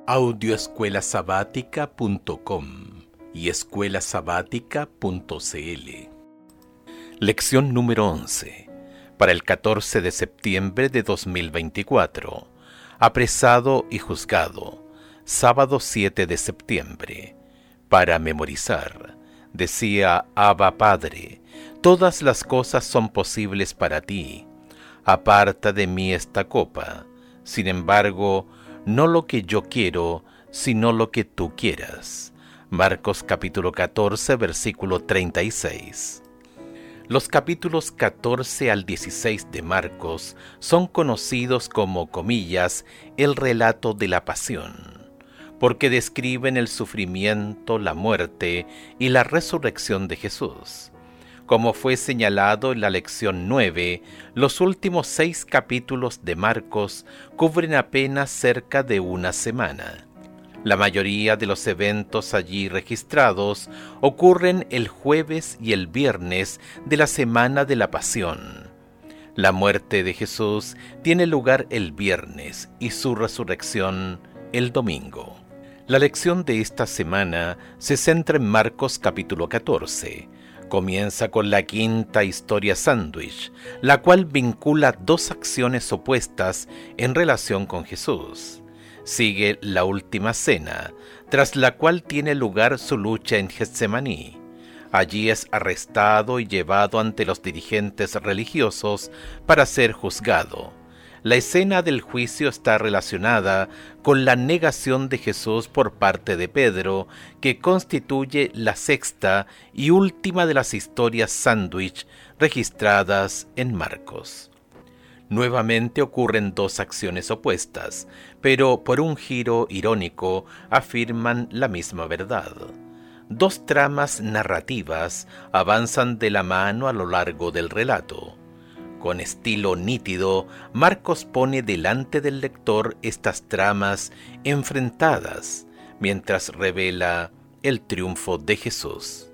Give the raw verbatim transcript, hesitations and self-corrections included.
audio escuela sabática punto com y escuela sabática punto c l. Lección número once, para el catorce de septiembre de dos mil veinticuatro. Apresado y juzgado, sábado siete de septiembre. Para memorizar, decía Abba Padre, todas las cosas son posibles para ti. Aparta de mí esta copa. Sin embargo, no lo que yo quiero, sino lo que tú quieras. Marcos capítulo catorce, versículo treinta y seis. Los capítulos catorce al dieciséis de Marcos son conocidos como, comillas, el relato de la pasión, porque describen el sufrimiento, la muerte y la resurrección de Jesús. Como fue señalado en la lección nueve, los últimos seis capítulos de Marcos cubren apenas cerca de una semana. La mayoría de los eventos allí registrados ocurren el jueves y el viernes de la semana de la Pasión. La muerte de Jesús tiene lugar el viernes y su resurrección el domingo. La lección de esta semana se centra en Marcos capítulo catorce. Comienza con la quinta historia sándwich, la cual vincula dos acciones opuestas en relación con Jesús. Sigue la última cena, tras la cual tiene lugar su lucha en Getsemaní. Allí es arrestado y llevado ante los dirigentes religiosos para ser juzgado. La escena del juicio está relacionada con la negación de Jesús por parte de Pedro, que constituye la sexta y última de las historias sándwich registradas en Marcos. Nuevamente ocurren dos acciones opuestas, pero por un giro irónico afirman la misma verdad. Dos tramas narrativas avanzan de la mano a lo largo del relato. Con estilo nítido, Marcos pone delante del lector estas tramas enfrentadas, mientras revela el triunfo de Jesús.